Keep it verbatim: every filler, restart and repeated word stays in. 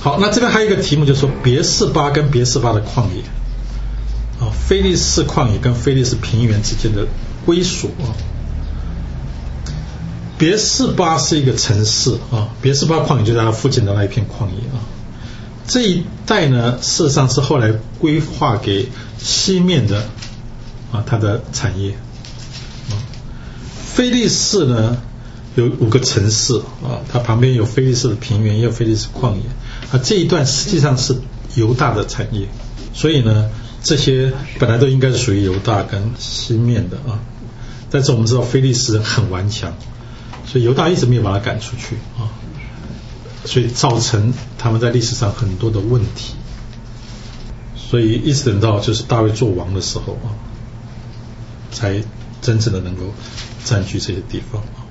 好，那这边还有一个题目，就是说别是巴跟别是巴的旷野啊，菲利士旷野跟菲利士平原之间的归属啊。别是巴是一个城市啊，别是巴旷野就在它附近的那一片旷野啊。这一带呢，事实上是后来规划给西面的啊它的产业。菲利士呢有五个城市啊，它旁边有菲利士的平原，也有菲利士旷野啊。这一段实际上是犹大的产业，所以呢，这些本来都应该是属于犹大跟西面的啊。但是我们知道菲利士人很顽强，所以犹大一直没有把他赶出去啊，所以造成他们在历史上很多的问题。所以一直等到就是大卫做王的时候啊，才真正的能够占据这些地方。